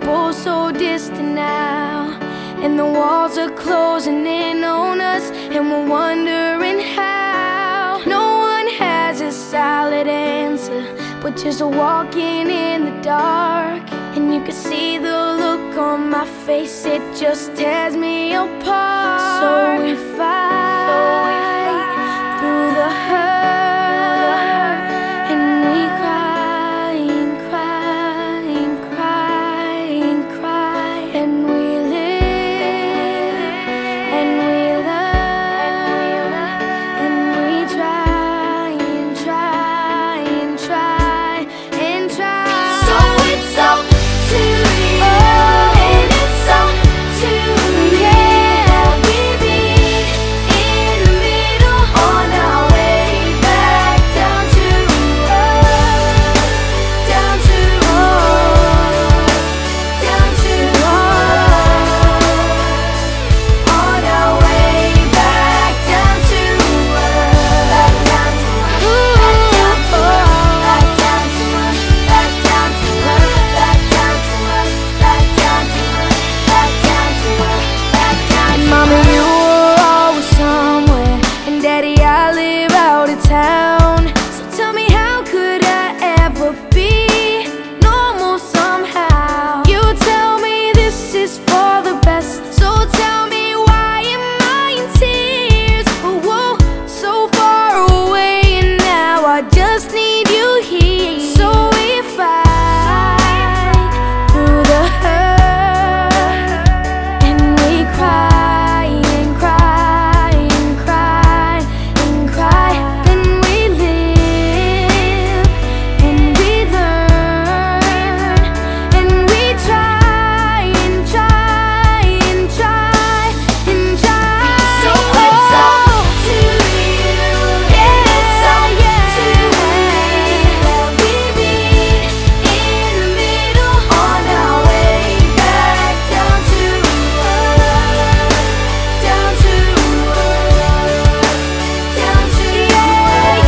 both so distant now, and the walls are closing in on us, and we're wondering how. No one has a solid answer, but just walking in the dark. And you can see the look on my face, it just tears me apart. So we fight through the hurt, and we cry and cry and cry and cry, and we live and we learn, and we try and try and try and try. So it's up to you, and it's up to me. Yeah, we meet in the middle on our way back down to earth, down to earth, down to earth, on our way back down to earth, back down to earth, back down to earth, back down to earth, back down to earth, back down to earth, back down to earth, back down to earth. Mama, you were always somewhere, and Daddy, I live out of town. So tell me, how could I ever be normal somehow? You tell me this is for the best, so tell me, why am I in tears? Oh, whoa, so far away, and now I just need you here. So we fight through the hurt, and we cry and cry and cry and cry, and we live and we learn, and we try and try and try and try. So it's up to you, and it's up to me. We meet in the middle on our way back down to earth, down to earth, down to earth.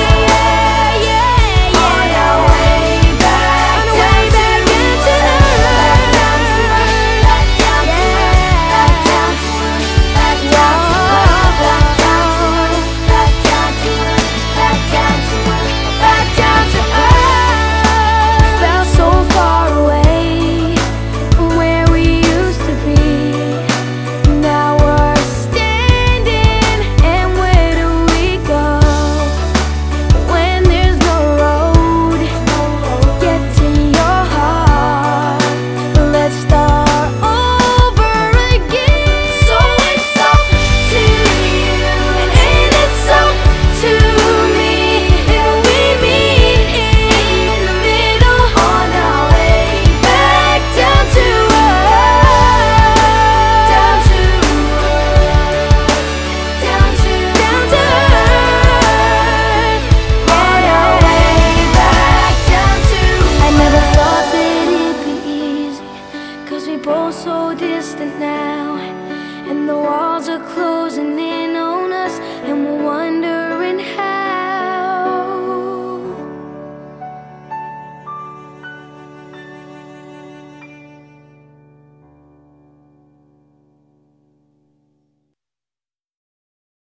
Yeah, on our way back down to earth, back down to earth, back down to earth, back down to earth, back down to earth, back down to earth, back down to earth, back down to earth. Felt so far away from where we used to be. Now we're standing, and where do we go when there's no road to get to your heart? Let's start over again. So it's up to you, and it's up to me, and we meet in the middle on our way back down to earth, down to earth, down to earth, on our way back down to earth. I never thought that it'd be easy, 'cause we both so distant now, and the walls are closing in